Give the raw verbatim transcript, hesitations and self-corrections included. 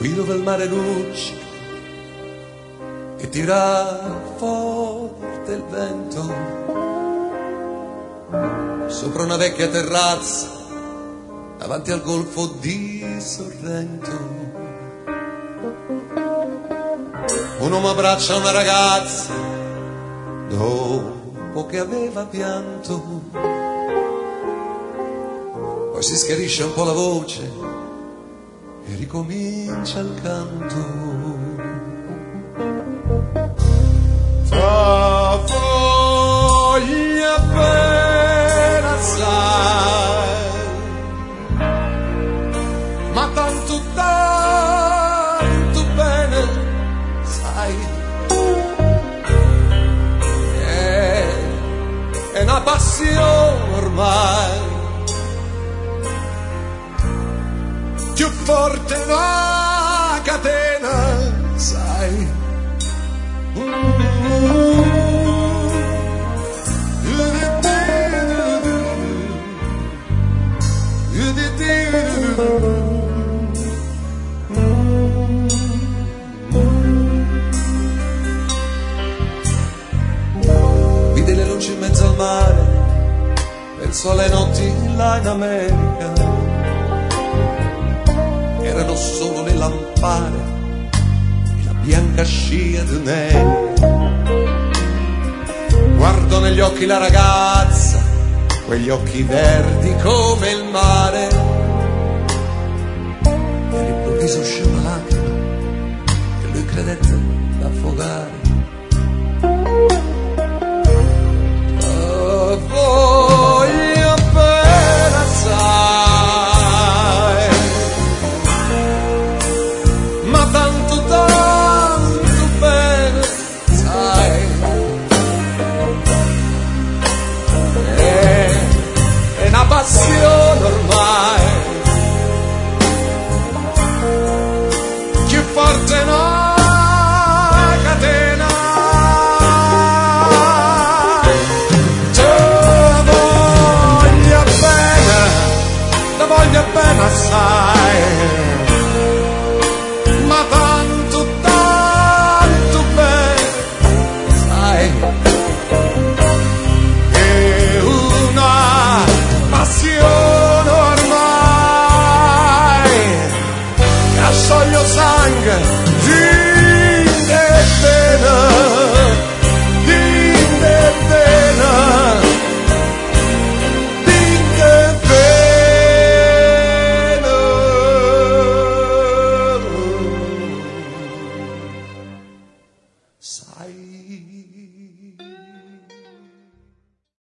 qui dove il mare luccica e tira forte il vento, sopra una vecchia terrazza davanti al golfo di Sorrento. Un uomo abbraccia una ragazza dopo che aveva pianto, poi si schiarisce un po' la voce e ricomincia il canto. Tra voglia appena assai, ma tanto tanto bene sai, è, è una passione ormai, più forte una catena, sai. Vide le luci in mezzo al mare, pensò alle notti là in America. Erano solo le lampade e la bianca scia di neve. Guardo negli occhi la ragazza, quegli occhi verdi come il mare, e all'improvviso uscì una lacrima che lui credette d'affogare. Oh, voglio appena assai, ma tanto tanto bene sai, è, è una passione ormai, più forte una catena. Te voglio bene, te voglio bene assai, ma tanto tanto bene sai, è una passione ormai che ascioglie sangue in e vena, in e vena, in e vena, sai.